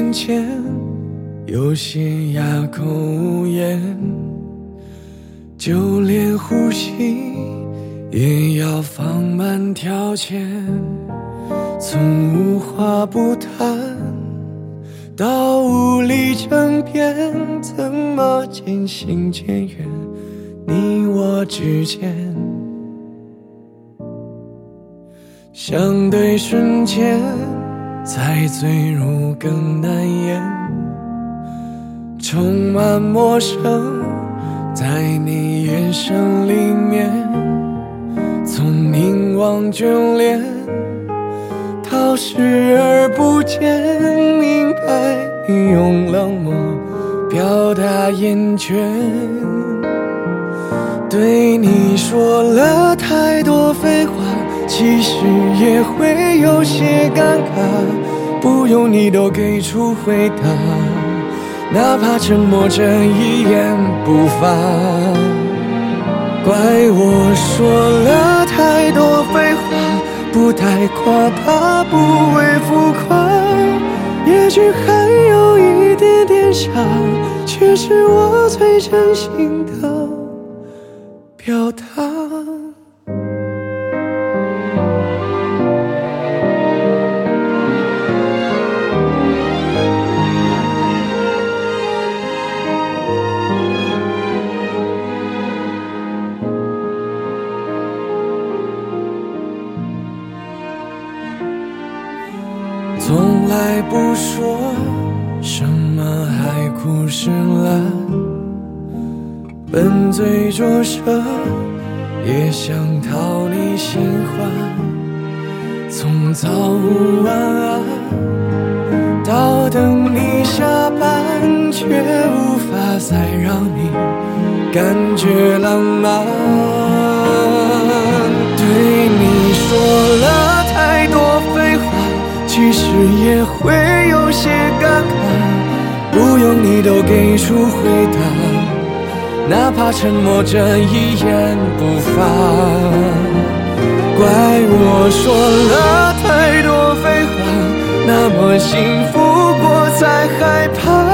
面前，有些哑口无言，就连呼吸也要放慢条件，从无话不谈到无力争辩，怎么渐行渐远，你我之间，相对瞬间才坠入更难言，充满陌生在你眼神里面，从凝望眷恋到视而不见，明白你用冷漠表达厌倦，对你说了太多废话，其实也会有些尴尬，不用你都给出回答，哪怕沉默着一言不发。怪我说了太多废话，不太夸大，不为浮夸，也许还有一点点傻，却是我最真心的表达。从来不说什么海枯石烂，笨嘴拙舌也想讨你喜欢，从早午晚安到等你下班，却无法再让你感觉浪漫。对你说了太多废话，其实也会有些尴尬，不用你都给出回答，哪怕沉默着一言不发。怪我说了太多废话，那么幸福过才害怕，